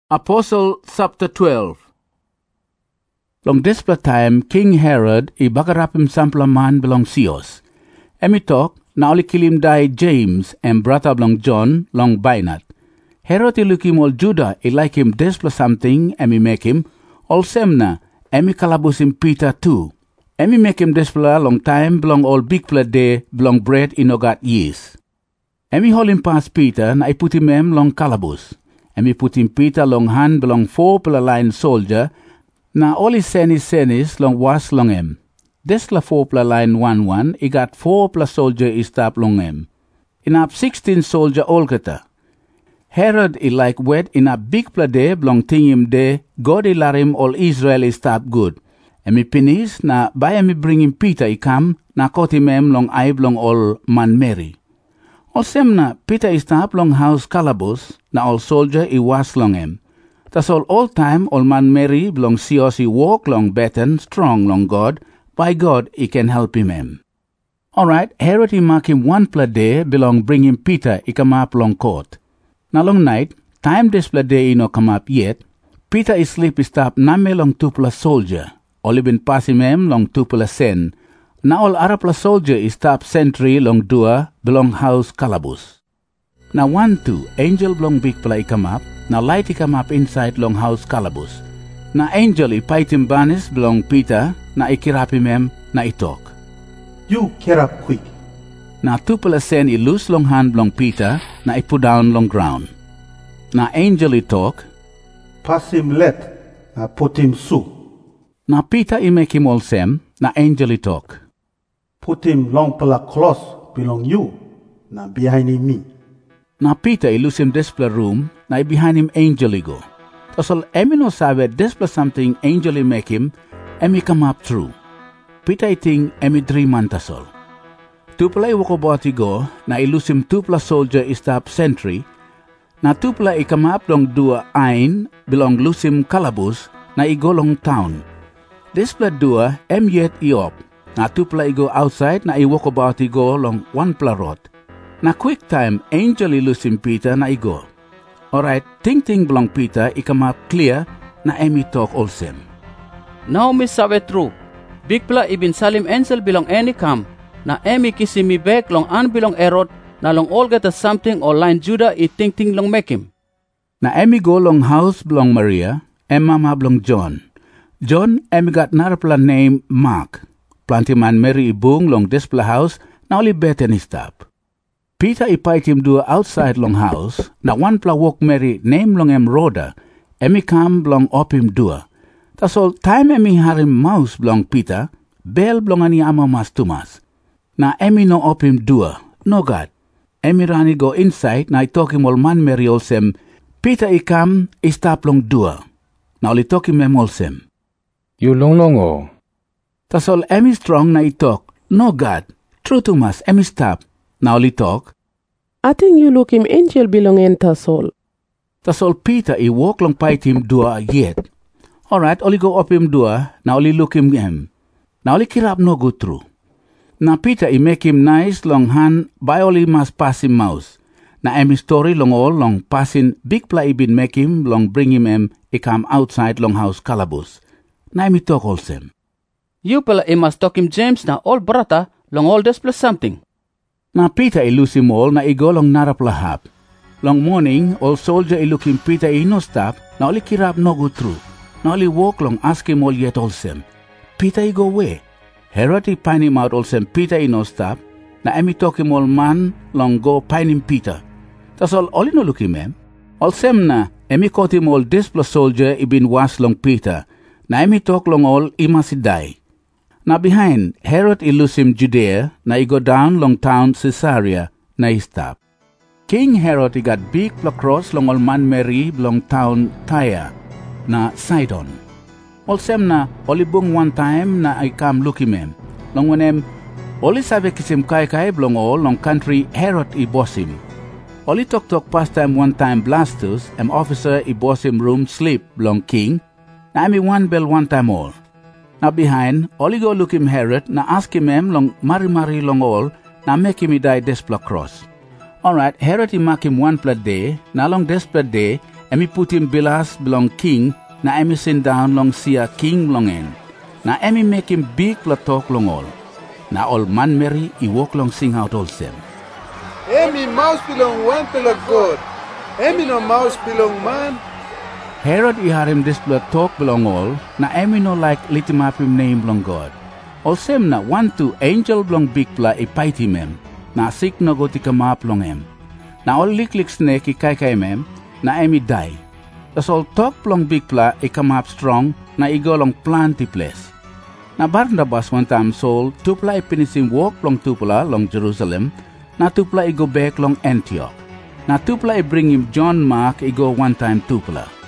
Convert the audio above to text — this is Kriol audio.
Apostle chapter 12. Long despla time, King Herod ibagarapim sampla man belong Sios. Emitok, na oli kilim dai James and brother belong John long Bainat. Herod ilukim ol Judah like him despla something emi make him, ol semna emi kalabusim Peter too. Emi make him despla long time belong all big pla day belong bread inogat yeast. Emi holim pas Peter na put him long kalabus. Emi put him Peter long hand belong 4 pla line soldier, na oli senis long was long em. Desla 4 pla line 1 I got 4 pla soldier istap long em. Inap 16 soldier olgata. Herod like wed in a big pla de belong ting him de, God larim all Israel istap good. Emi pinis na by emi bring him Peter come, na kotim em long I belong all man Mary. Olsem na Peter istap long house kalabus, na all soldier was long em. Tas all time all man Mary belong Sios walk long betten strong long God, by God he can help him em. Alright, Herod he mark him 1 pla day belong bring him Peter come up long court. Na long night, time this pla day no come up yet, Peter is sleep stop name long 2 pla soldier, only been pass him em long 2 pla sen. Na all Arab soldier is stop sentry long dua belong house kalabus. Na 1-2 angel belong big pla come up, na light come up inside long house kalabus. Na angel fight him banis belong Peter, na ikirap him em, na italk. You get up quick. Na 2 pla sen loose long hand belong Peter, na put down long ground. Na angel talk. Pass him let, na put him su. Na Peter make him all sem, na angel talk. Put him long pala close belong you, na behind him me. Na Peter lose him despla room, na behind him angel go. Tasol emi no sabe despla something angel make him, emi come up through. Peter think emi 3 man tasol. 2 pla wako boti go, na lose him 2 pla soldier stop sentry, na 2 pla come up long dua ain, belong lose him kalabus, na go long town. Despla dua yet iop. Na 2 pla go outside na walk about go long 1 pla road. Na quick time angel lose him Peter na go. Alright, ting belong Peter come up clear na emi talk olsem. Now mi sabe true. Big pla ibin salim angel belong any kam. Na emi kisi mi back long an belong erod na long all get something or line Judah ting long make him. Na emi go long house belong Maria, and mama belong John. John emi got narapla name Mark. Planti man Mary ibung long despla house, na oli beten stop. Peter fight him do outside long house, na 1 pla walk Mary name long em Rhoda, emi kam belong op him dua. Tas all time emi harim mouse belong Peter, bell belong ani ama mas tumas. Na emi no op him dua, no God. Emi rani go inside, na talk him all man Mary olsem, Peter come, stop long dua. Na oli talk him em olsem. You long o. Tas all emi strong na talk, no God. True to mas, emi stop. Na oli talk. I think you look him angel belong in tasol. Tas all Peter walk long fight him dua yet. Alright, oli go up him dua, na oli look him em. Na oli kirap no go through. Na Peter make him nice long hand, by oli mas pass him mouse. Na emi story long all long passing big pla ibin make him long bring him em, come outside long house kalabus. Na emi talk olsem. You pala must talk him James na all brother long all this plus something. Na Peter lose him all na go long narapla hap. Long morning, all soldier look him Peter no stop, na oli kirap no go through. Na oli walk long ask him all yet olsem. Peter go away. Herod pine him out olsem Peter no stop, na emi talk him all man long go pine him Peter. Tas all oli no look him em. Olsem na emi caught him all this plus soldier been was long Peter, na emi talk long all must die. Na behind, Herod lose him Judea, na go down long town Caesarea, na stop. King Herod got big pla cross long all man Mary long town Tyre, na Sidon. Olsem na, oli bung 1 time na come look him em. Long when oli sabe kisim kai blong all long country Herod boss him. Oli talk past time 1 time Blastus, officer boss him room sleep long king, na emi 1 bell 1 time all. Na behind, oli go look him Herod, na ask him long mari long all, na make him die despla cross. Alright, Herod mark him 1 pla day, na long despla day, emi put him bilas belong king, na emi send down long sia king long en. Na emi make him big pla talk long all. Na all man Mary I walk long sing out all sem. Emi mouse belong one pela God. Emi no mouse belong man. Herod I had him this pla talk belong all, na emi no like lit him up him name belong God. All sem na 1-2 angel belong big pla I fight him em, na sick no go tika map long em. Na all lik snake I kai em, na emi die. Das all talk belong big pla I come up strong, na I go long plenty place. Na Barnabas one time Saul, tupla I finish him walk long tupla long Jerusalem, na tupla I go back long Antioch. Na tupla I bring him John Mark I go one time tupla.